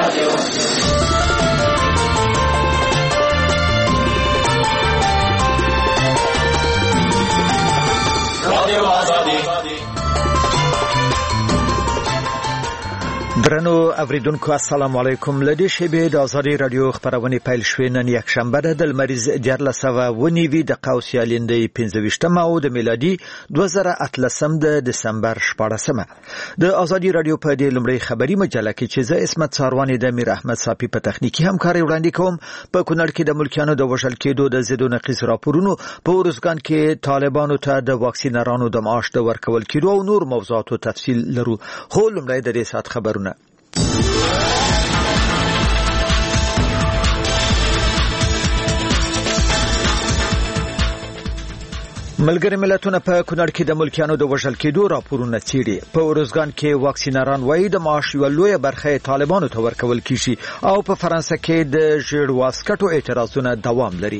درنو اوریدونکو السلام علیکم. لدی شبه د آزادی رادیو خبرونه پیل شوې نن یک شنبه د مریض 1409 د قوسیالندې 15 او د میلادي 2013 د دسمبر 14 د آزادی رادیو په دې لمړی خبری مجله کې چې زه اسمت ساروانی د میر احمد صافی په تخنیکی همکاري وړاندې کوم. په کونړ کې د ملکیانو د وژل کېدو د ضد نقیص راپورونو، په ورزګان کې طالبانو ته د واکسینرانو د معاش د ورکول کېدو او نور موضوعاتو تفصیل لرو. خو لمړی د دې سات خبرونه. ملګری ملتونه په کونړ کې د ملکیانو د وژل کېدو راپورونه څېړي. په ورزګان کې واکسینران وایي د معاش یوه لویه برخه طالبانو ته ورکول کیږي او په فرانسه کې د ژیړ واسکټو اعتراضونه دوام لري.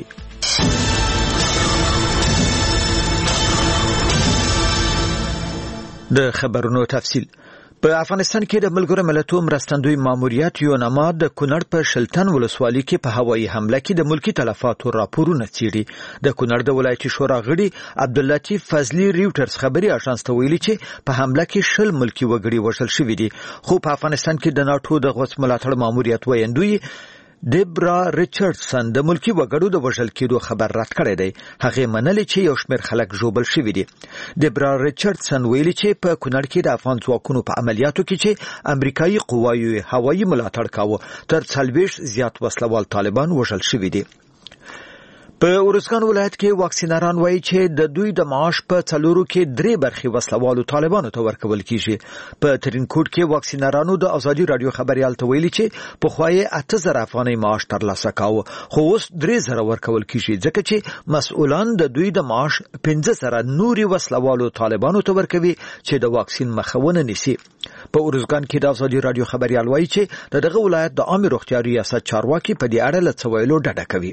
د خبرونو تفصیل. په افغانستان کې د ملګرو ملتونو مرستندوی ماموریت یوناما د کونړ په شلتن ولسوالۍ کې په هوایي حمله کې د ملکی تلفاتو راپورونه څېړي. د کونړ د ولایتي شورا غړي عبداللطیف فضلي ریوټرز خبري اژانس ته ویلي چې په حمله کې 10 ملکی وګړي وژل شوي دي. خو په افغانستان کې د ناتو د غوڅ ملاتړ ماموریت ویندوی دیبرا ریچارډسن د ملکی وګړو د وژل کېدو خبر رد کړی دی. هغه منلي چې یو شمېر خلک ژوبل شوي دي. دیبرا ریچارډسن ویلي چې په کونړ کې د افغان ځواکونو په عملیاتو کې چې امریکایي قواوی هوایي ملاتړ کاوه تر 40 زیات وسلوال طالبان وژل شوي دي. په ورزګان ولایت کې واکسینران وایي چې د دوی د معاش په څلورو کې 3 برخې وسلوالو طالبانو ته ورکول کیږي. په ترینکوټ کې واکسینرانو د آزادی رادیو خبريال ته ویلي چې په خوای 8000 افغاني معاش ترلاسه کاوه، خو اوس 3000 ورکول کیږي ځکه چې مسؤلان د دوی د معاش 15000 نوري وسلوالو طالبانو ته ورکوي چې د واکسین مخاونه نيسي. په ورزګان کې د آزادی رادیو خبريال وایي چې دغه ولایت د عامه روغتیا ریاست چارواکي په دې اړه لڅویلو ډډه کوي.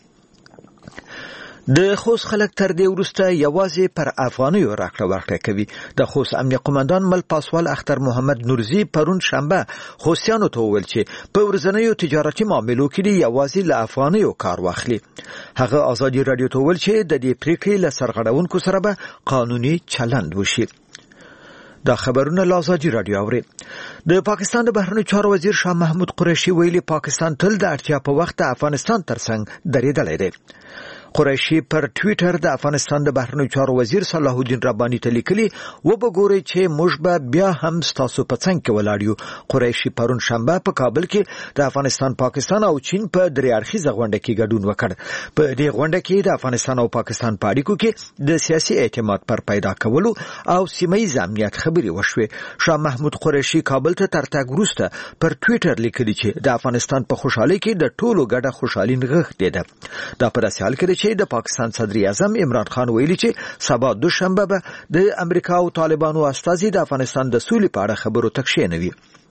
د خوست خلک تر دې وروسته یوازې پر افغانیو راکړه ورکړه کوي. د خوست امنیه قومندان مل پاسوال اختر محمد نورزی پرون شنبه خوستیانو ته وویل چې په ورځنیو تجارتي معاملو کې یوازې له افغانیو کار واخلي. هغه آزادی رادیو ته وویل چې د دې پریکړې له سرغړونکو سره به قانوني چلند وشي. دا خبرونه له آزادی رادیو اوري. د پاکستان د بهرنیو چارو وزیر شاه محمود قریشي ویلي پاکستان تل د اړتیا په وخت د افغانستان ترڅنګ درېدلی دی. قریشي پر ټویټر د افغانستان د بهرنیو چارو وزیر صلاح الدین رباني ته لیکلي وبګورئ چې موږ به بیا هم ستاسو په څنګ کې ولاړ یو. قریشي پرون شنبه په کابل کې د افغانستان، پاکستان او چین په درې اړخیزه غونډه کې ګډون وکړ. په دې غونډه کې د افغانستان او پاکستان په اړیکو کې د سیاسي اعتماد پر پیدا کولو او سیمه ییز امنیت خبرې وشوې. شاه محمود قریشي کابل ته ترتګ وروسته پر ټویټر لیکلي چې د افغانستان په خوشحالۍ کې د ټولو ګډه خوشحالي نغښتې ده. دا په داسې حال کې د پاکستان صدر اعظم عمران خان ویلي چې سبا دوشنبه به د امریکا او طالبانو استازي د افغانستان د سولې په اړه خبرو ته کښېنوي.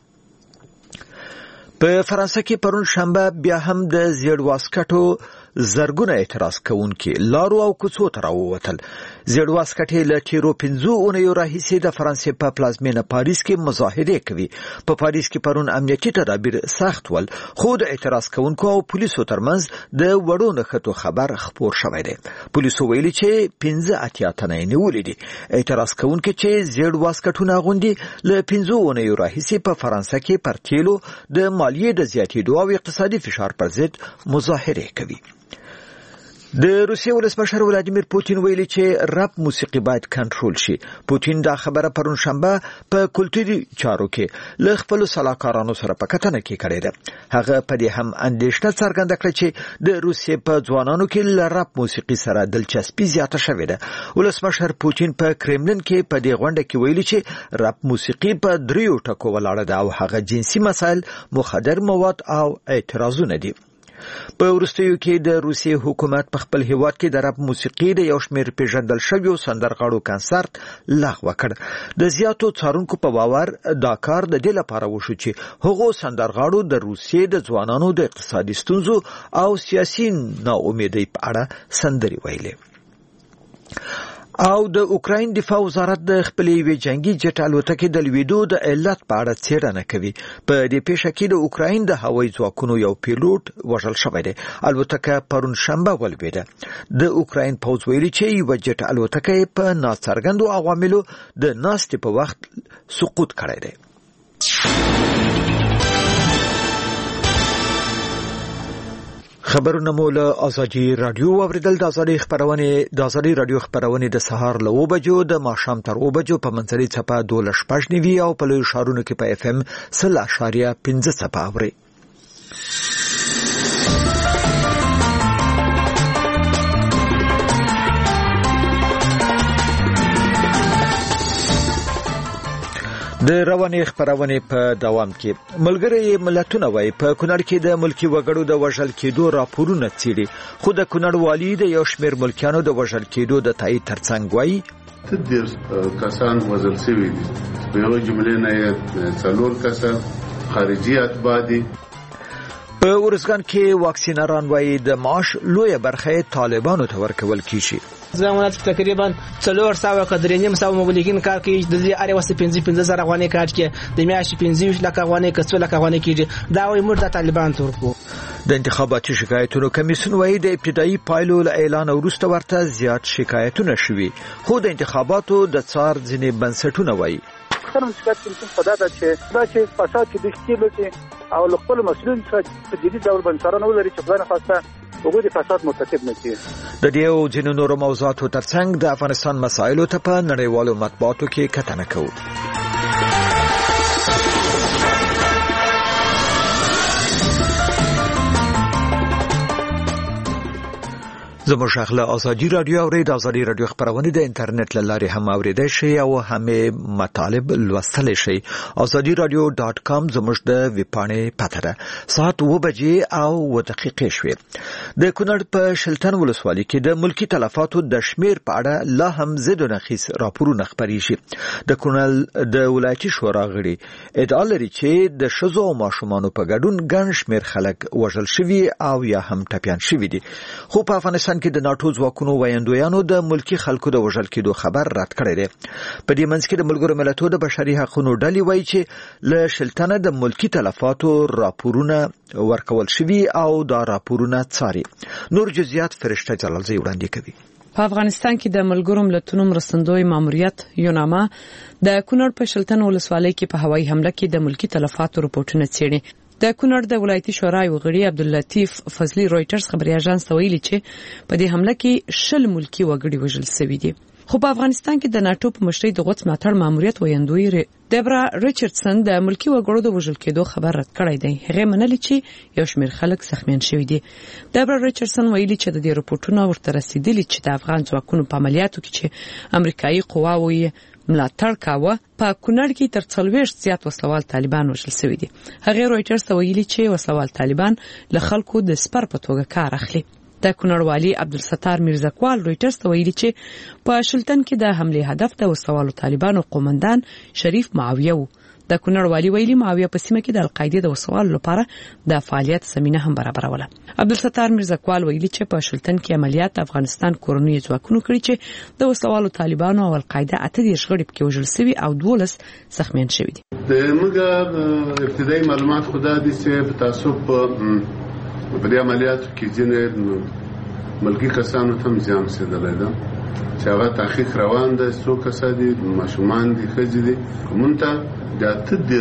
په فرانسه کې پرون شنبه بیا هم د زیړ واسکټو زرګونه اعتراض کوونکي لارو او کوڅو ته راووتل. زیړ واسکټې له تیرو 15 اونیو راهیسې د فرانسې په پلازمینه پاریس کې مظاهرې کوي. په پاریس کې پرون امنیتي تدابیر سخت ول، خو د اعتراض کوونکو او پولیسو ترمنځ د وړو نښتو خبر خپور شوی دی. پولیسو ویلي چې 15 تنه یې نیولي دي. اعتراض کوونکي چې زیړ واسکټونه اغوندي له 15 اونیو راهیسې په فرانسه کې پر تیلو د مالیې د زیاتېدو او اقتصادي فشار پر ضد مظاهرې کوي. د روسیې ولسمشر ولادیمیر پوتین ویلي چې رپ موسیقي باید کنټرول شي. پوتین دا خبره پرون شنبه په کلتوري چارو کې له خپل سلاکارانو سره په کتنه کې کړې ده. هغه په دې هم اندېښنه څرګنده کړه چې د روسیې په ځوانانو کې له رپ موسیقي سره دلچسپي زیاته شوې ده. ولسمشر پوتین په کرملین کې په دې غونډه کې ویلي چې رپ موسیقي په 3 ټکو ولاړه ده او هغه جنسي مسایل، مخدر مواد او اعتراضونه دي. په وروستیو کې د روسیې حکومت په خپل هیواد کې د رپ موسیقي د یو شمېر پیژندل شویو سندرغاړو کنسرت لغوه کړ. د زیاتو څارونکو په باور دا کار د دې لپاره وشو چې هغو سندرغاړو د روسیې د ځوانانو د اقتصادي ستونزو او سیاسي ناامیدۍ په اړه سندرې ویلې. او د اوکراین دفاع وزارت د خپلې جنگي جټ الوتکې د لویدو د علت په اړه څېړنه کوي. په دې پیښه کې د اوکراین د هوایي ځواکونو یو پیلوټ وژل شوی دی. الوتکه پرون شنبه ولویده. د اوکراین پوځ ویلي چې یو جټ الوتکه په ناڅرګندو عواملو د ناستې په وخت سقوط کړی دی. خبرونه مو له ازادي رادیو اوریدل. د ازادي رادیو خبرونه د سهار له 9 بجو د ماښام تر 9 بجو په منځري څپه 12.9 او په لوی ښارونو کې په FM 0.5 څپه اوري. د رواني خبرونه په دوام کې ملګری ملتونه وایي په کونړ کې د ملکی وګړو د وژل کېدو راپورونه څېړي، خو د کونړ والي د یو شمېر ملکیانو د وژل کېدو د تایید ترڅنګ وایي تدیر کسان وژل شوي دي. په یو جملې نه 4 کسان خارجي اتباع دي. په ورزګان کې واکسینران وایي د معاش لویه برخه طالبانو ته ورکول کیږي. زمونږ تقریبا 400 قدرینیم ساو مبلغین کار کوي د دې اړ وسه 15,000 افغانۍ کار کوي د میاشتې 15 لک افغانۍ کڅو لک افغانۍ کیږي. دا وایي موږ د طالبان تورکو. د انتخاباتي شکایتونو کمیسیون وایي د ابتدایي پایلو له اعلان وروسته ورته زیات شکایتونه شوي، خو د انتخاباتو د څار ځینې بنسټونه وایي سره شکایت کوي په دا چې فساد کې د شتیلو کې او خپل مسؤلین څخه په جدي ډول بنسټونه ولري چې خلک خاصه وګړي فساد مرتکب نه کړي. د دې او ځینو نورو موضوعاتو ترڅنګ د افغانستان مسایلو ته په نړیوالو مطبوعاتو کې کتنه کوو. زموږ شغله ازادي رادیو او د ازادي رادیو خبرونه د انټرنیټ له لارې هم اوریدای شئ او هم مطالب لوستلی شئ. azadiradyo.com زموږ د ویبپاڼې پته ده. ساعت 9 بجې او 10 دقیقې شوې. د کونړ په شلتن ولسوالۍ کې د ملکی تلفاتو د شمیر په اړه لا هم زید و نقیص راپورونه خپریږي. د کونړ د ولایتي شورا غړي ادعا لري چې د ښځو او ماشومانو په ګډون ګڼ شمیر خلک وژل شوي او یا هم ټپیان شوي دي. خو په افغانستان کې د ناتو ځواکونو ویاندویانو د ملکی خلکو د وژل کېدو خبر رد کړی دی. په دې منځ کې د ملګرو ملتونو د بشري حقوقو ډلې وایي چې له شلتنه د ملکی تلفاتو راپورونه ورکول شوي او دا راپورونه څاري. نور جزئیات فرشته جلالزی وړاندې کوي. په افغانستان کې د ملګرو ملتونو مرستندوی ماموریت یوناما د کونړ په شلتن ولسوالۍ کې په هوایي حمله کې د ملکی تلفاتو راپورونه څېړي. د کونړ د ولایتي شورا یو غړي عبداللطیف فضلی رويټرز خبري اژانس ته ویلي چې په دې حمله کې 10 ملکی وګړي وژل شوي دي. خو په افغانستان کې د ناتو په مشرۍ د غوڅ ملاتړ ماموریت ویاندوی دبرا ریچاردسن د ملکی وګړو د وژل کېدو خبر رد کړی دی. هغه منلي چې یو شمېر خلک زخمیان شوي دي. دبرا ریچاردسن ویلي چې د دې راپورټونو ورته رسیدلي چې د افغان ځواکونو په عملیاتو کې چې امریکایي قواوې ملاتړ کاوه په کونړ کې تر 40 زیات وسلوال طالبان وژل شوي دي. هغه رويټرز ته ویلي چې وسلوال طالبان له خلکو د سپر په توګه کار اخلي. د کونړ والي عبدالستار میرزاکوال رويټرز ته ویلي چې په شلتن کې د حمله هدف د وسلوالو طالبانو قومندان شریف معاویه و. د کونړ والي ویلي معاویه په سیمه کې د القاعده د وسوالو لپاره د فعالیت زمينه هم برابروله. عبدالستار میرزاکوال ویلي چې په شلتن کې عملیات افغانستان کورنۍ ځواکونو کړی چې د وسوالو طالبانو او القاعده 8 غړي پکې وژل شوي او 12 زخمیان شوي دي. د موږ ابتدایي معلومات خدا دي چې په تعصب په دې عملیاتو کې ځینې ملکی کسانو ته زیان رسیدلی ده چې هغه تحقیق روان ده. څو کسان دي، ماشومان دي، ښځې دي. کومته د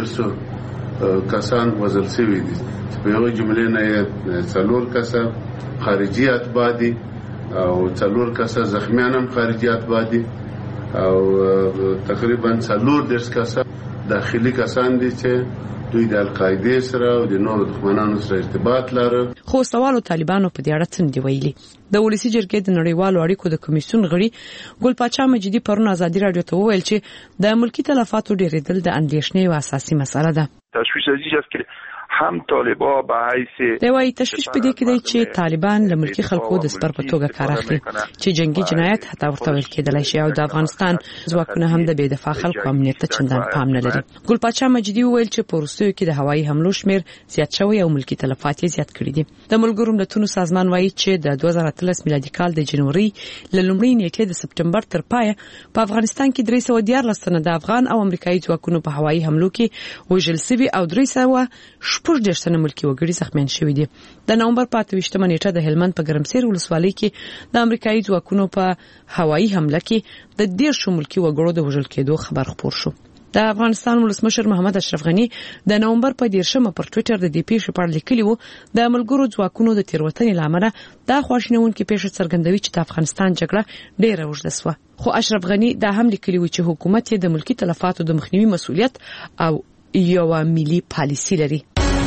8 کسان وژل شوي دي. په یو جملې نه 4 کسان خارجي اتباع دي او 4 کسان زخمیان هم خارجي اتباع دي او تقریبا 4 کسان داخلي کسان دي چې دوی د القاعده سره او د نورو دښمنانو سره ارتباط لري. خو سوالو طالبانو په دې اړه څه دی ویلي. د ولسی جرګې د نړیوالو اړیکو د کمیسیون غړي ګل پاچا مجیدی پرون ازادي رادیو ته وویل چې د ملکی تلفاتو ډیرېدل د اندېښنې او اساسي مسله ده. تشویش از این است که هم طالبان به حیث دی وايي تشویش په دې کې دی چې طالبان له ملکی خلکو د سپر په توګه کار اخلي چې جنگي جنایت حتی ورته ویل کېدلی شي او د افغانستان ځواکونه هم د بې دفاع خلکو امنیت ته چندان پام نه لري. ګل پاچا مجدي وویل چې په وروستیو کې د هوایي حملو شمیر زیات شوی او ملکی تلفات یې زیات کړي دي. د ملګرو ملتونو سازمان وايي چې د 2013 میلادي کال د جنوري له لومړۍ نیټې د سپټمبر تر پایه په افغانستان کې 314 تنه د افغان او امریکایي ځواکونو په هوایي حملو کې وژل شوي او 314 تنه ملکی وګړي زخمیان شوي دي. د نومبر په 28مه نیټه د هلمند په ګرمسیر ولسوالۍ کې د امریکایي ځواکونو په هوایي حمله کې د 10 ملکی وګړو د وژل کېدو خبر خپور شو. د افغانستان ولسمشر محمد اشرف غنی د نومبر په 10مه پر ټوئیټر د دې پیښې په اړه لیکلی و د ملګرو ځواکونو د تیروتنې لامل دا خواشینونکې پیښه څرګندوي چې د افغانستان جګړه ډېره اوږده شوه. خو اشرف غنی دا هم لیکلی و چې حکومت یې د ملکی تلفاتو د مخنیوي مسؤلیت او یو ملي پالیسي لري.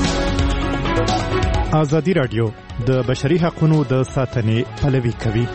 ازادي رادیو د بشري حقوقو د ساتنې پلوي کوي.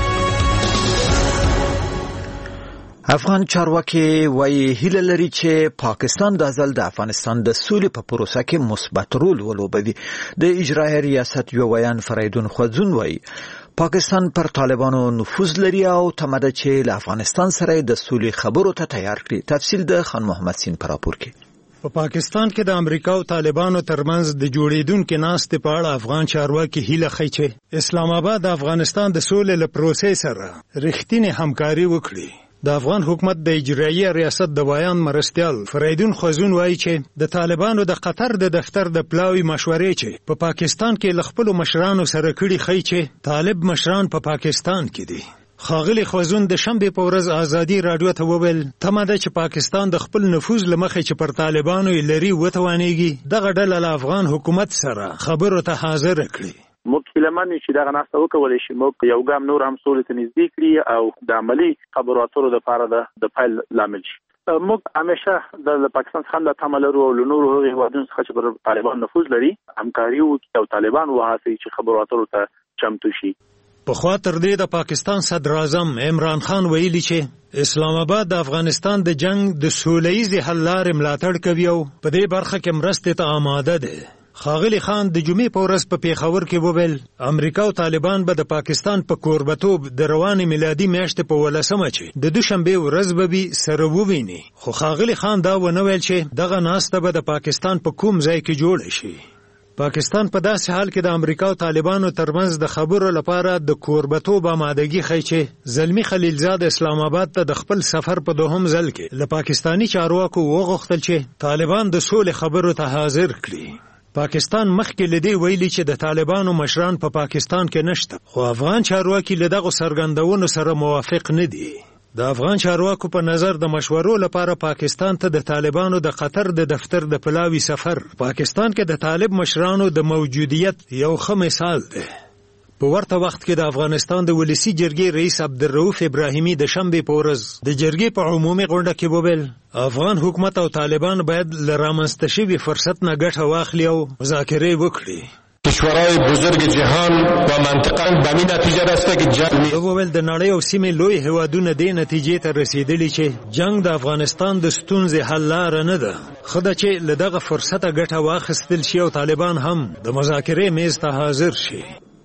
افغان چارواکي وايي هیله لري چې پاکستان د ځل د افغانستان د سولې په پروسه کې مثبت رول ولوبوي. د اجرایي ریاست یو ویان فریدون خوځون وايي پاکستان پر طالبانو نفوذ لري او تمده چې له افغانستان سره د سولې خبرو ته تیار کړي. تفصیل د خان محمد سین پر راپور کې. په پاکستان کې د امریکا او طالبانو ترمنځ د جوړیدونکو ناستې په اړه افغان چارواکي هیله کوي چې اسلام آباد د افغانستان د سولې له پروسې سره رښتینی همکاري وکړي. د افغان حکومت د اجرایي ریاست د ویان مرستیال فریدون خوځون وایي چې د طالبانو د قطر د دفتر د پلاوی مشورې چې په پاکستان کې ل خپل مشرانو سره کړي خي چې طالب مشران په پاکستان کې دي. خاغلی خوځون د شنبه په ورځ ازادي رادیو ته وویل تمه ده چې پاکستان د خپل نفوذ لمخې چې پر طالبانو لري وتوانېږي دغه ډله له افغان حکومت سره خبرو ته حاضر کړي. موږ هیلهمن چې دغه ناسته وکولای شي موږ یو ګام نور هم سولې ته نږدې کړي او د عملی خبرو اترو لپاره د فایل لامل شي. موږ همیشه د پاکستان څخه د تمه لرو او نور هغه هیوادونو څخه چې پر طالبان نفوذ لري همکاري وکړي او طالبان وهڅوي چې خبرو اترو ته چمتو شي. په خوا تر دې د پاکستان صدر اعظم عمران خان ویلي چې اسلام آباد د افغانستان د جنگ د سوله‌ییز حل لارې ملاتړ کوي او په دې برخه کې مرستې ته آماده ده. خاغلی خان د جمعې په ورځ په پیښور کې وویل امریکا او طالبان به د پاکستان په کوربتوب د رواني میلادي میاشتې په 18مه چې د دوشنبه ورځ به سره وویني. خو خاغلی خان دا ونه ویل چې دغه ناسته به د پاکستان په کوم ځای کې جوړ شي. پاکستان په داسې حال کې د امریکا او طالبانو ترمنځ د خبرو لپاره د کوربتوب آمادګي ښیي چې زلمی خلیلزاد اسلام آباد ته د خپل سفر په دوهم ځل کې له پاکستانی چارواکو وغوښتل چې طالبان د سولې خبرو ته حاضر کړي. پاکستان مخکې لدی ویلي چې د طالبانو مشران په پاکستان کې نشته خو افغان چارواکي له دغه څرګندونو سره موافق نه دي. د افغان چارواکو په نظر د مشورو لپاره پاکستان ته د طالبانو د قطر د دفتر د پلاوی سفر پاکستان کې د طالب مشرانو د موجودیت یو ښه مثال دی. په ورته وخت کې د افغانستان د ولسی جرګې رئیس عبدالرؤف ابراهیمی د شنبه په ورځ د جرګې په عمومي غونډه کې وویل افغان حکومت او طالبان باید له رامنځته شوي فرصت نه ګټه واخلي او مذاکرې وکړي. کشورهای بزرگ جهان و منطقه به این نتیجه رسیده که جنگ وویل د نړۍ او سیمې لوی هیوادونه دې نتیجې ته رسیدلي چې جنگ د افغانستان د ستونزې حل لاره نه ده. خدای چې له دغه فرصته ګټه واخیستل شي او طالبان هم د مذاکرې میز ته حاضر شي.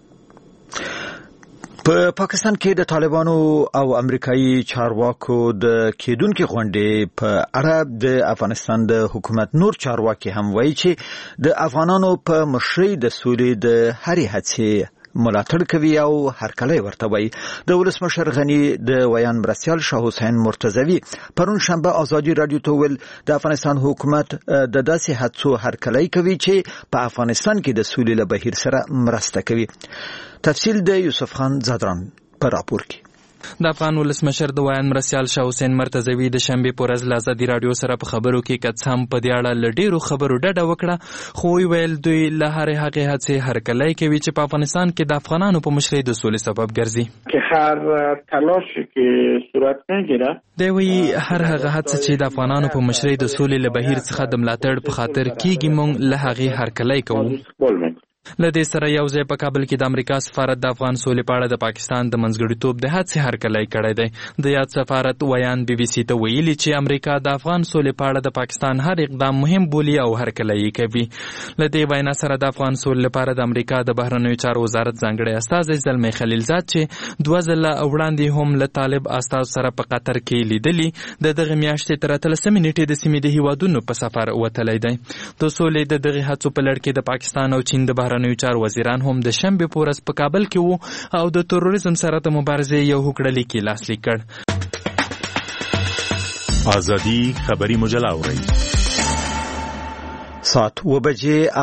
په پاکستان کې د طالبانو او امریکایي چارواکو د کېدونکو غونډې په اړه د افغانستان د حکومت نور چارواکي هم وایي چې د افغانانو په مشرۍ د سولې د هرې هڅې ملاتړ کوي او هرکلی ورته وایي. د ولسمشر غنی د ویان مرستیال شاه حسین مرتضوی پرون شنبه ازادي رادیو ته ویل د افغانستان حکومت د داسې هڅو هرکلی کوي چې په افغانستان کې د سولې له بهیر سره مرسته کوي. تفصیل د یوسف خان زادران پر راپور کې. د افغان ولسمشر د ویان مرستیال شاه حسین مرتضوی د شنبه په ورځ له ازادي رادیو سره په خبرو کې کڅم په دې اړه له ډیرو خبرو ډډه وکړه خو ویل دوی له هرې هغې هڅې هرکلی کوي چې په افغانستان کې د افغانانو په مشرۍ د سولې سبب ګرځي. که هر تلاشی که صورت میگیره دی وی هر هغه هڅه چې د افغانانو په مشرۍ د سولې له بهیر څخه د ملاتړ په خاطر کیږي مونږ له هغې هرکلی کوو. له دې سره یو ځای په کابل کې د امریکا سفارت د افغان سولې په اړه د پاکستان د منځګړیتوب د هڅې هرکلی کړی دی. د یاد سفارت ویان بي بي سي ته ویلي چې امریکا د افغان سولې په اړه د پاکستان هر اقدام مهم بولي او هرکلی یې کوي. له دې وینا سره د افغان سولې لپاره د امریکا د بهرنیو چارو وزارت ځانګړی استازی زلمی خلیلزاد چې 2 ځله وړاندې هم له طالب استازو سره په قطر کې لیدلي د دغه میاشتې تر 13 نیټې د سیمې د هیوادونو په سفر وتلی دی. د سولې د دغه هڅو په لړ کې د پاکستان او چین د بهرنیو چارو وزیران هم د شنبې په ورځ په کابل کې وو او د تروریزم سره د مبارزې یو هوکړه لیک لاسلیک کړ. ازادي خبری مجله اورئ. ساعت 2:15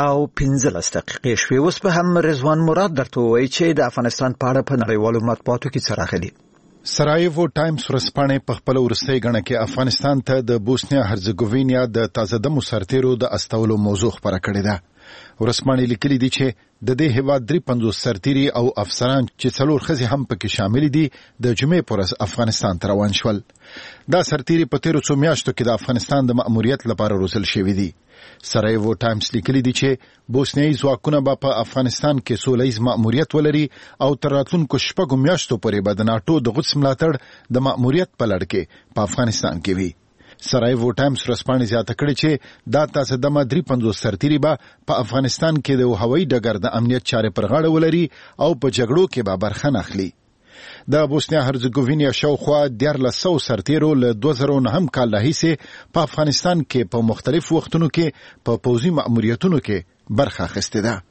دقیقې شوې. اوس به هم رضوان مراد درته وایي چې د افغانستان په اړه په نړیوالو مطبوعاتو کې څه راغلي. سرایوو ټایمز ورځپاڼې په خپل وروستۍ غڼه کې افغانستان ته د بوسنیا هرزګوینیا د تازه دمو سرتیرو د استولو موضوع خبره کړې ده. ورځپاڼې لیکلي دي چې د دې هیواد 53 سرتیري او افسران چې 4 ښځې هم پکې شامل دي د جمعې پر ورځ افغانستان ته روان شول. دا سرتیري په 13 میاشتو کې د افغانستان د مأموریت لپاره روزل شوي دي. سرایوو ټایمز لیکلي دي چې بوسنیایي ځواکونه به په افغانستان کې سولهییز مأموریت ولري او تر راتلونکو 6 میاشتو پورې به د ناټو د غوڅ ملاتړ د مأموریت په لړ کې په افغانستان کې وي. سرایوو ټایمز ورځپاڼې زیاته کړې چې دا تاسو د 53 سرتیري به په افغانستان کې د هوایي ډګر د امنیت چارې پر غاړه ولري او په جګړو کې به برخه نه اخلي. د بوسنیا هرزګوینیا شاوخوا 1300 سرتیرو له 2009 کال راهیسې په افغانستان کې په مختلف وختونو کې په پوځي مأموریتونو کې برخه اخیستې ده.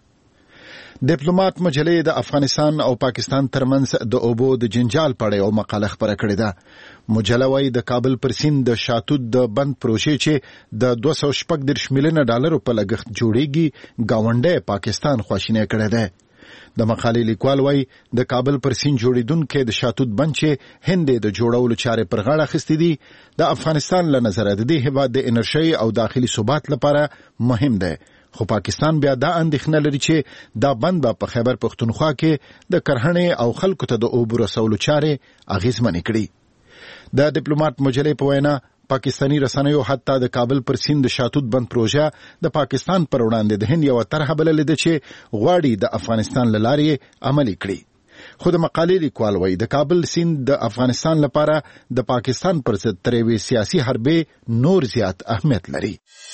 ډیپلوماټ مجلې د افغانستان او پاکستان ترمنځ د اوبو د جنجال په اړه یو مقاله خپره کړې ده. مجله وايي د کابل پر سیند د شاتود د بند پروژې چې د 214 میلیون ډالرو په لګښت جوړیږي گاونډي پاکستان خواشینی کړی دی. د مقالې لیکوال وايي د کابل پر سیند جوړیدونکو د شاتود بند چې هند د جوړولو چارې پر غاړه اخیستې دي د افغانستان له نظره د دې هیواد د انرژي او داخلي ثبات لپاره مهم دی. خو پاکستان بیا دا اندېښنه لري چې دا بند به په خیبر پښتونخوا کې د کرهڼې او خلکو ته د اوبو رسولو چارې اغیزمنې کړي. د ډیپلوماټ مجلې په وینا پاکستانی رسنیو حتی د کابل پر سیند د شاتود بند پروژه د پاکستان پر وړاندې د هند یو طرحه بللې ده چې غواړي د افغانستان له لارې عملي کړي. خو د مقالې لیکوال وايي د کابل سیند د افغانستان لپاره د پاکستان پر ضد تر یوې سیاسي حربې نور زیات اهمیت لري.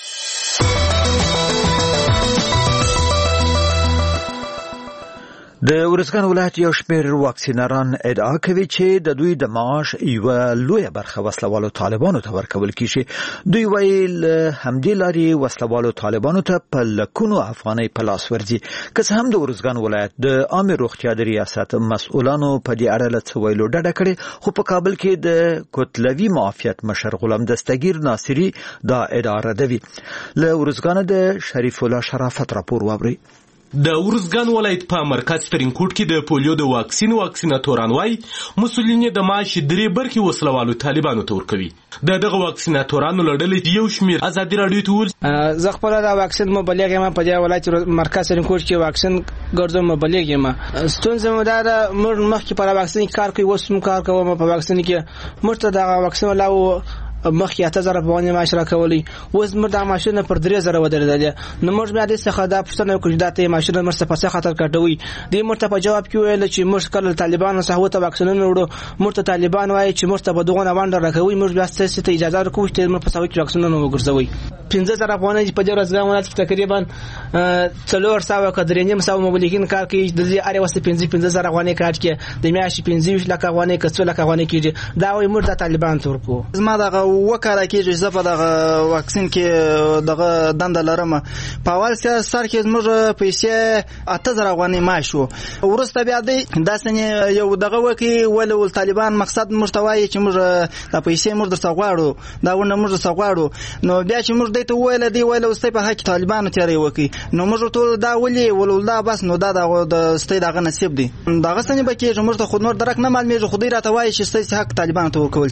د ورزګان ولایت یو شمېر واکسینران ادعا کوي چې د دوی د معاش یو لویه برخه وسلوالو طالبانو ته ورکول کیږي. دوی ویل همدې لارې وسلوالو طالبانو ته په لکونو افغانۍ په لاس ورځي. که څه هم د ورزګان ولایت د عامه روغتیا د ریاست مسؤلانو په دې اړه له څه ویلو ډډه کړې، خو په کابل کې د کوتلوي معافیت مشر غلام دستگیر ناصری دا ادعا ردوي. له ورزګان د شریف الله شرافت راپور واوري. د ورزګان ولایت په مرکز ترینکوټ کې د پولیو د واکسیناتوران وایي مسؤلین د معاش 3 برخې وسلوالو طالبانو ته ورکوي. دغه واکسیناتورانو له ډلې یو شمېر ازادي راډیو ته وویل زه خپله د واکسین مبلغ یم، په دې ولایت مرکز ترینکوټ کې واکسین ګرځم مبلغ یم. ستونزه مو دا ده موږ مخکې په واکسین کار کوي، اوس هم کار کوم په واکسین کې. موږ ته دغه واکسین ولاو مخکې 8000 په باندې معاش راکولي، اوس موږ د ماشین پر 3000 ودرېدل. نو موږ بیا د څخه دا پښتنه کوي دا ته ماشین مرسته په څه خاطر کټوي. د موږ ته په جواب کې ویل چې موږ کله طالبانو سره ته واکسینونه وړو، موږ ته طالبان وایي چې موږ ته په دغه باندې راکوي، موږ بیا څه ته اجازه ورکوي چې موږ په سوي کې واکسینونه وګرځوي. 15000 افغانۍ په دې ورځ غوښنه تقریبا 400 کډرینیم ساو مبلغین کار کوي. د دې اړ وسه 15000 افغانۍ کار کوي، د میاشتې 25 لک افغانۍ کڅو لک افغانۍ کیږي. دا وایي موږ د طالبان تورکو زما دغه وکړه کیږي زه په دغه واکسین کې دغه دنده لرم. په اول سر کې موږ پیسې 8000 افغانۍ معاش وو، ورسته بیا د سنې یو دغه وکی ول طالبان مقصد موږ ته وایي چې موږ د پیسې موږ درته غواړو، دا ونه موږ درته غواړو. نو بیا چې موږ دته ویل دی ویل واستي په حق طالبانو تیاری وکی، نو موږ ټول دا ولي ولله بس نو دا د ستې دغه نصیب دی. دغه سنې به کېږي موږ ته خود نور درک نه معلومیږي، خو دې راته وایي چې ستې حق طالبانو ته ورکول کېږي.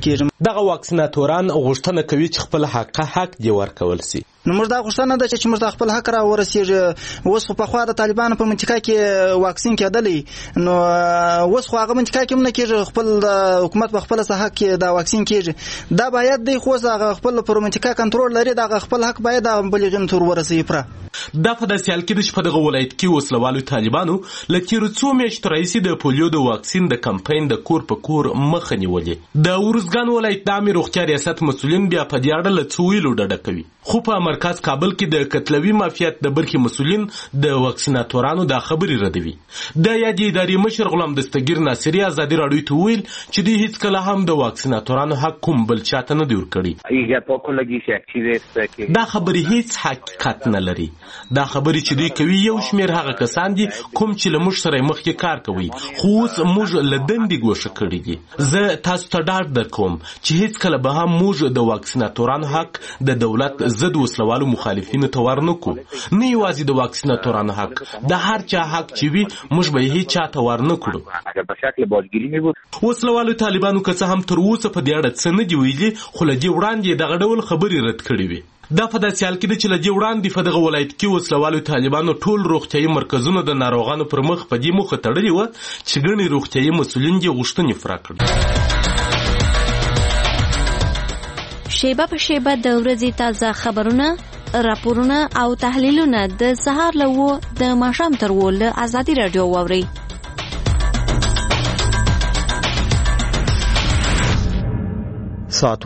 دغه واکسیناتوران غوښتنه کوي چې خپل حق دی ورکول شي. نو موږ دا غوښتنه ده چې موږ خپل حق را ورسیږي. اوس خو په خوا د طالبانو په منطقه کې واکسین کېدلی، نو اوس خو هغه منطقه کې نه کېږي، خپل حکومت په خپل حق کې دا واکسین کېږي. دا باید دی خو هغه خپل پر منطقه کنټرول لري، دا خپل حق باید د بلغین تور ورسوي. پر دا په داسې حال کې چې په دغه ولایت کې وسلوالو طالبانو له تیرو څو میاشتو راهیسې د پولیو د واکسین د کمپاین د کور په کور مخه نیولې. د ارزګان ولایت د عامې روغتیا ریاست مسؤلین بیا په دې اړه له څه ویلو ډډه کوي، خو په مرکز کابل کې د کتلوي مافیات د برخې مسؤلین د واکسیناتورانو دا خبرې ردوي. د یادې ادارې مشر غلام دستګیر ناصري ازادي راډیو ته ویل چې دوی هیڅکله هم د واکسیناتورانو حق کوم بل چاته نه دی ورکړی. دا خبرې هیڅ حقیقت نه لري. دا خبرې چې دوی کوي یو شمیر هغه کسان دي کوم چې له موږ سره مخکې کار کوي، خو اوس موږ له دندې ګوښه کړي دي. زه تاسو ته ډاډ درکوم چې هیڅکله به هم موږ د واکسیناتورانو حق د دولت ضد وسلوالو مخالفینو ته ورنکړو. نه یوازې د واکسیناتورانو حق، د هر چا حق چې وي موږ به یې هیڅ چاته ورنکړو. وسلوالو طالبانو که څه هم تر اوسه په دې اړه څه نه دي ویلي، خو له دې وړاندې دغه ډول خبرې رد کړې وي. دا په داسې حال کې ده چې له دې وړاندې په دغه ولایت کې وسلوالو طالبانو ټول روغتیایي مرکزونه د ناروغانو پر مخ په دې موخه تړلي وه چې ګڼې روغتیایي مسؤلین یې غوښتنې پوره کړي. شیبه په شیبه د ورځې تازه خبرونه، راپورونه او تحلیلونه د سهار له 9 د ماښام تر 10 له ازادي راډیو واورئ. ساعت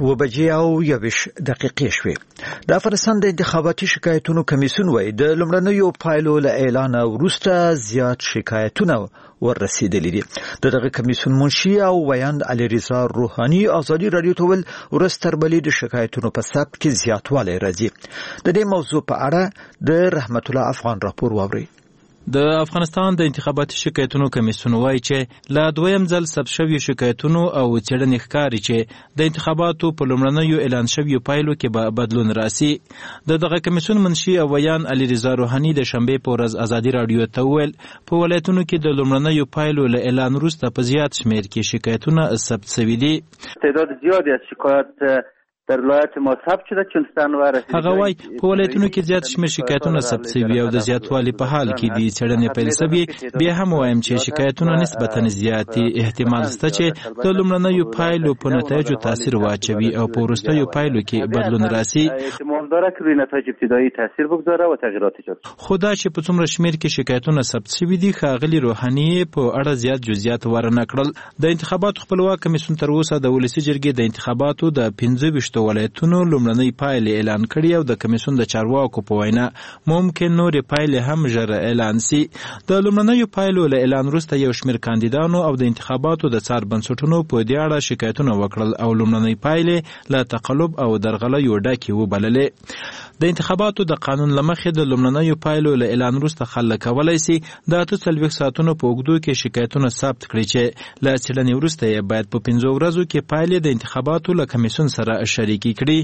7:21 شوې. د افغانستان د انتخاباتي شکایتونو کمیسیون وایي د لومړنیو پایلو له اعلان وروسته زیات شکایتونه ورسېدلي دي. دغه کمیسیون منشي او ویاند علیرضا روحاني ازادي راډیو ته ویل ورځ تر بلې د شکایتونو په ثبت کې زیاتوالی راځي. د دې موضوع په اړه د رحمت الله افغان راپور واورئ. د افغانستان د انتخاباتي شکایتونو کمیسیون وایي چې له دویم ځل ثبت شویو شکایتونو او څېړنې ښکاري چې د انتخاباتو په لومړنیو اعلان شویو پایلو کې به بدلون راسي. دغه کمیسیون منشي او ویان علیرضا روحاني د شنبې په ورځ ازادي راډیو ته وویل په ولایتونو کې د لومړنیو پایلو له اعلان وروسته په زیات شمېر کې شکایتونه ثبت شوي دي. تعداد زیادی از شکایات در ولایت ما ثبت شده 40 ورسید. هغه وايي په ولایتونو کې زیات شمېر شکایتونه ثبت شوي او د زیاتوالي په حال کې دي. څېړنې پیل شوي، بیا هم وایم چې شکایتونه نسبتاً زیات دي. احتمال شته چې د لومړنیو پایلو په نتایجو تاثیر واچوي او په وروستیو پایلو کې بدلون راسي. احتمال داره که روی نتایج ابتدایی تاثیر بگذاره و تغییرات ایجاد کنه. خدا چې په څومره شمېر کې شکایتونه ثبت شوي دي، ښاغلي روحاني په اړه زیات جزئیات ورنه کړل. د انتخاباتو خپلواک کمیسیون تر اوسه د ولسي جرګې د انتخاباتو د 25 ولایتونو لومړنۍ پایلې اعلان کړي او د کمیسیون د چارواکو په وینا ممکن نورې پایلې هم ژر اعلان شي. د لومړنیو پایلو له اعلان وروسته یو شمېر کاندیدانو او د انتخاباتو د څار بنسټونو په دې اړه شکایتونه وکړل او لومړنۍ پایلې له تقلب او درغلیو ډکې وبللې. د انتخاباتو د قانون له مخې د لومړنیو پایلو له اعلان وروسته خلک کولی شي د 48 ساعتونو په اوږدو کې شکایتونه ثبت کړي چې له څېړنې وروسته یې باید په 15 ورځو کې پایلې د انتخاباتو له کمیسیون سره شریکې کړي.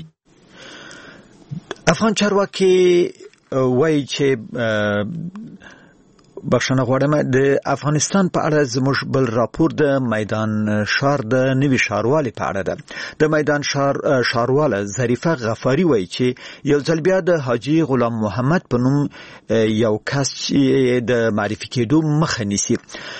افغان چارواکي وایي چې بخښنه غواړم د افغانستان په اړه زموږ بل راپور د میدان شار د نوي ښاروالي په اړه ده. د میدان شار ښارواله ظریفه غفاري وایي چې یو ځل بیا د حاجي غلام محمد په نوم یو کس چې د معرفي کېدو مخه نیسي.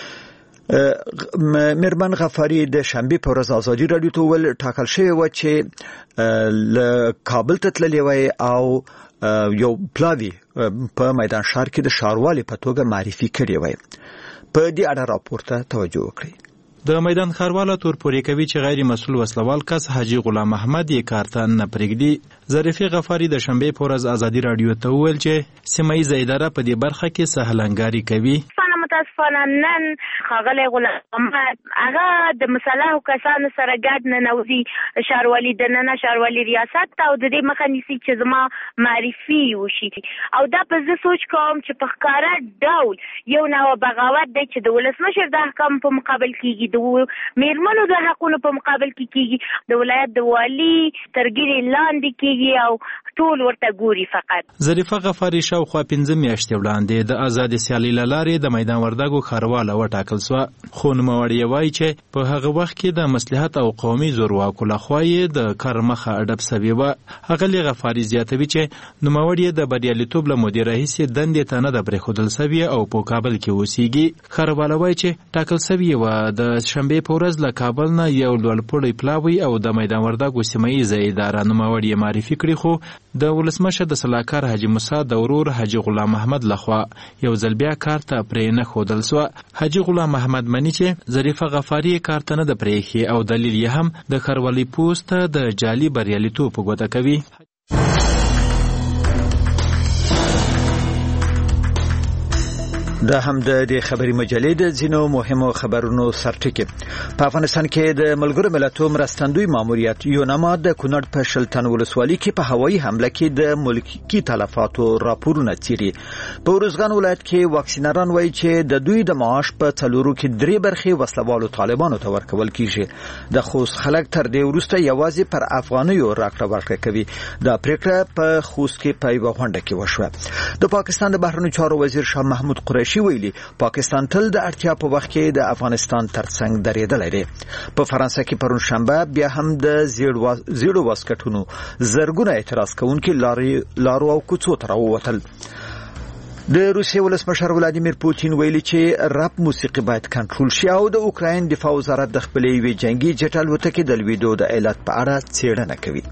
میرمن غفاری د شنبې په ورځ ازادي راډیو ته ویل ټاکل شوی و چې له کابل ته تللی وای او یو پلاوی په میدان شار کې د ښاروالي په توګه معرفي کړی وای. په دې اړه راپور ته توجه وکړئ. د میدان ښارواله تور پورې کوي چې غیر مسؤل وسلوال کس حاجي غلام محمد یې کار ته نه پرېږدي. ظریفه غفاری د شنبې په ورځ ازادي راډیو ته وویل چې سیمه ییزه اداره په دې برخه کې سهلنګاري کوي. متاسفانه نن ښاغلی غلام محمد هغه د مصالحو کسانو سره ګډ ننوځي ښاروالي دننه ښاروالي ریاست ته او د دې مخه نیسي چې زما معرفي وشي او دا په زه سوچ کوم چې په ښکاره ډول یو نوع بغاوت دی چې د ولسمشر د احکامو په مقابل کېږي، د میرمنو د حقونو په مقابل کې کېږي، د ولایت د والي ترګیرې لاندې کېږي او ټول ورته ګوري. فقط ظریفه غفاري شاوخوا 15 میاشتې وړاندې د آزادې سیالۍ له لارې د میدان وردګو ښاروال وټاکل شو. خو نوموړی وایي چې په هغه وخت کې د مصلحت او قومي زورواکو لخوا یې د کار مخه اډب سوی و. ښاغلي غفاري زیاتوي چې نوموړی د بریالیتوب له مودې راهیسې دندې ته نه ده پرېښودل سوې او په کابل کې اوسیږي. ښاروال وایي چې ټاکل سوې وه د شنبې په ورځ له کابل نه یو لوړپوړی پلاوی او د میدان وردګو سیمه ییزه اداره نوموړی معرفي کړي، خو د ولسمشر د سلاکار حاجي موسی د ورور حاجي غلام محمد لخوا یو ځل بیا کار ته پرې نه ښودل سوه. حاجي غلام محمد مني چې ظریفه غفاري کار ته نه ده پرېښې او دلیل یې هم د ښاروالۍ پوسټ د جعلي بریالیتوب په ګوته کوي. دا هم د خبري مجلې د ځینو مهمو خبرونو سرټکی. په افغانستان کې د ملګرو ملتونو مرستندوی ماموریت یوناما د کونړ په شلتن ولسوالۍ کې په هوایي حمله کې د ملکی تلفاتو راپورونه څیړي. په ورزګان ولایت کې واکسینران وایي چې د دوی د معاش په څلورو کې 3 برخې وسلوالو طالبانو ته ورکول کیږي. د خوست خلک تر دې وروسته یوازې پر افغانیو راکړه ورکړه کوي. دا پریکړه په خوست کې په یوه غونډه کې وشوه. د پاکستان د بهرنیو چارو وزیر شاه محمود قریشي ویلي پاکستان تل د اړتیا په وخت کې د افغانستان ترڅنګ درېدلی دی. په فرانسه کې پرون شنبه بیا هم د زیړو واسکټونو زرګونه اعتراض کوونکي لارو او کوڅو ته راووتل. د روسیې ولسمشر ولادیمیر پوتین ویلي چې رپ موسیقي باید کنټرول شي او د اوکراین دفاع وزارت د خپلې یوې جنگي جټ الوتکې د لویدو د علت په اړه څېړنه کوي.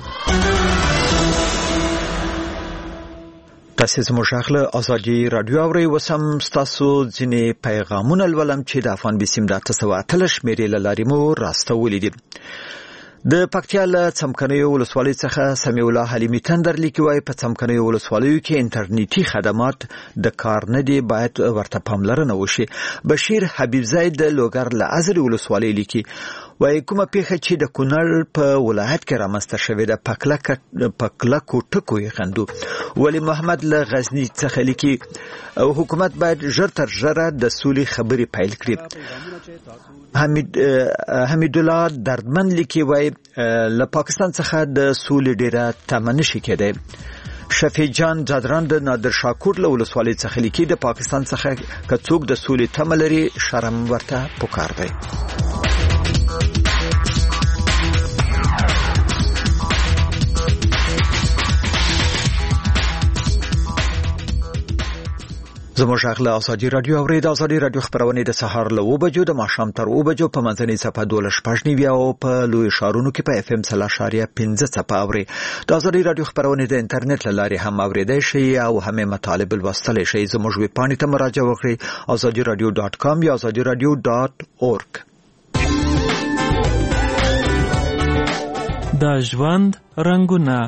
تاسو زموږ غږ ازادي رادیو اورئ. وسم تاسو ځینې پیغامونه ولوم چې د افغان بسیم د 813 شمیرې له لارې مو راستولې دي. د پکتیا له څمکنیو ولسوالۍ څخه سمیع الله حلیمي تندر لیکي وایي په څمکنیو ولسوالیو کې انټرنیټي خدمات د کار نه دي، باید ورته پاملرنه وشي. بشیر حبیبزی د لوګر له ازرې ولسوالۍ لیکي وایي کومه پیښه چې د کونړ په ولایت کې رامنځته شوې ده پکلکو ټکو یې غندو. ولی محمد له غزني څخه لیکي حکومت باید ژر تر ژره د سولې خبرې پیل کړي. حمید الله دردمن لیکي وایي له پاکستان څخه د سولې ډیره تمه نشي کېدی. شفیع جان جادران د نادر شاکور له ولسوالۍ څخه لیکي د پاکستان څخه که څوک د سولې تمه لري شرم ورته پکار دی. زموږ غږ له ازادي رادیو اورئ. د ازادي رادیو خبرونه د سهار له 9 بجو د ماښام تر 9 بجو په منځنۍ صفحه 12 او په لوی ښارونو کې په FM 3.5 صفحه اورئ. د ازادي رادیو خبرونه د انټرنیټ له لارې هم اوریدای شئ او هم مطالب لوستلی شئ. زموږ ویب پاڼې ته مراجعه وکړئ azadiradio.com یا azadiradio.org. د ژوند رنگونه.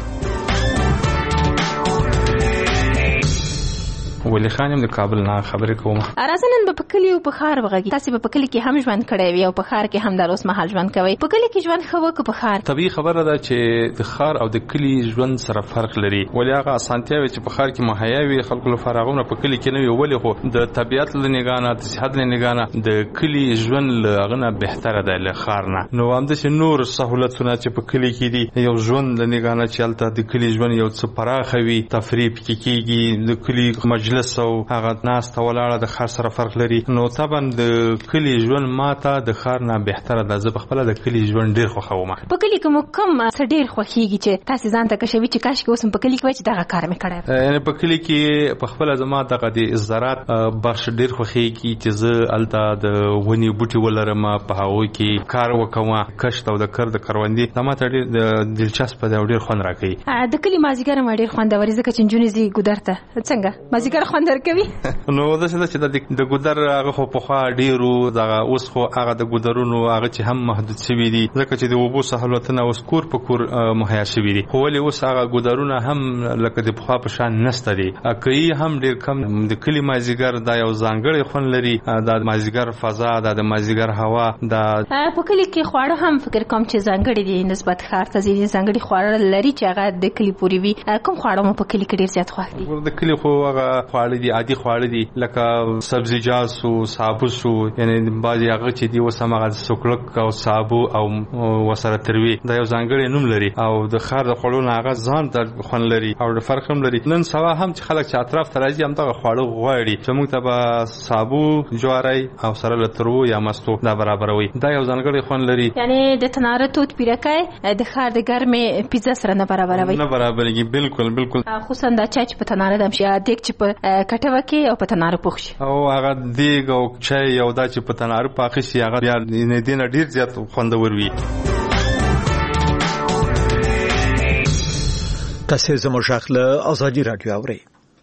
ولی خانم د کابل نه خبرې کوم. راځنن په کلی او په ښار وغږی. تاسو په کلی کې هم ژوند کړی وي او په ښار کې هم د اوس مهال ژوند کوي. په کلی کې ژوند خو که په ښار؟ طبيعي خبره ده چې د ښار او د کلی ژوند سره فرق لري. ولی هغه اسانتیاوي چې په ښار کې مهیا وي خلکو لپاره هغه په کلی کې نه وي. ولی خو د طبيعت له نگانه د صحت له نگانه د کلی ژوند لغنه بهتره ده له ښار نه. نو هم د نور سہولتونه چې په کلی کې دي یو ژوند له نگانه چې الته د کلی ژوند یو څه پراخه وي، تفریح کیږي، د کلی مجلس او هغه ناس ته ولاړه د ښار سره فرق لري. نو طبعا د کلی ژوند ماته د ښار نه بهتره ده. زه خپل د کلی ژوند ډیر خوښوم. په کلی کې کوم څه ډیر خوښیږي چې تاسو ځان ته کښوي چې کاش کې اوس په کلی کې وای چې دا کار مې کړی؟ یعنی په کلی کې په خپل زما دغه د زراعت بخش ډیر خوښیږي چې زه الته د ونی بوټي ولرم، په هغه کې کار وکوم، کښت او د کار د کروندې دا ماته ډیر دلچسپ ده او ډیر خوند راکوي. د کلی مازیګر ما ډیر خوندور ځکه چې جنونې زی ګودرته څنګه مازیګر خوند کوي. نو دا چې د ګودر هغه خو په خوا ډیرو دغه اوس خو هغه د ګودرونو هغه چې هم محدود شوی دي ځکه چې د وبو سہولتونه اوس کور په کور مهیا شوی دي. خو ولې اوس هغه ګودرونه هم لکه د خوا په شان نشته دي. کوي هم ډیر کم. د کلی مازیګر دا یو ځانګړی خوند لري. د مازیګر فضا د مازیګر هوا د په کلی کې خواړه هم فکر کوم چې ځانګړي دي نسبت ښار ته ځینې ځانګړي خواړه لري چې هغه د کلی پوری وي. کوم خواړه مو په کلی کې ډیر زیات خوښ دي؟ د کلی خو هغه خواړه دي عادي خواړه دي لکه سبزیجات سو صابو سو یعنی بعضی هغه چې دی وسمغه سوکلک او صابو او وسره تروي دا یو ځانګړی نوم لري او د خار د خړو نه هغه ځان د خون لري او د فرق هم لري نن سوا هم چې خلک چې اطراف ترازی هم دغه خواړه غواړي چې موږ ته به صابو جواری او سره لترو یا مستو دا برابروي دا یو ځانګړی خون لري یعنی د تناره توت پیرکای د خار د ګرمه پیزا سره نه برابروي نه برابرېږي بالکل خصوصا دا چای چې په تناره دم شي دیګ چې په کټوه کې او په تناره پوښ شي او هغه دیګ او چای او دا چې په تناره پاخه شي هغه بیا نه دینه ډیر زیات خوندور وي تاسو زموږ غږ ازادي رادیو اورئ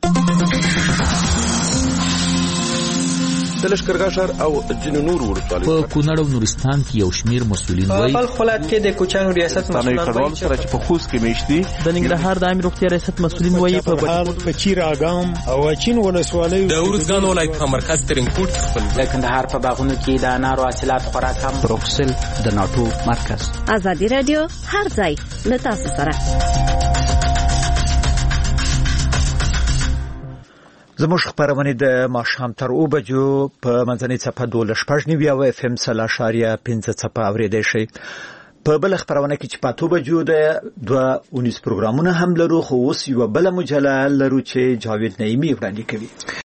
د لشکرګاه ښار او ځینو نورو ولسوالیو په کونړ او نورستان کې یو شمیر مسولین وایي په خپلات کې د کوچانو ریاست مسولان وایي سره چې په خوست کې میشتي د ننګرهار د عامه روغتیا ریاست مسولین وایي په چیر اګام او چین ولسوالیو د ارزګان ولایت په مرکز ترینکوټ خپل د کندهار په باغونو کې د انارو حاصلات خورا کم بروکسل د ناتو مرکز ازادي رادیو هر ځای له تاسو سره زموږ خبرونه د ماښام تر 2 بجو په منځنۍ صفحه 12.9 او FM 3.5 صفحه اوریدئ شئ په بل خبرونه کې چې په 2 بجو د 2 پروګرامونه هم لرو خو اوس یو بل مجله لرو چې جاوید نعیمی وړاندې کوي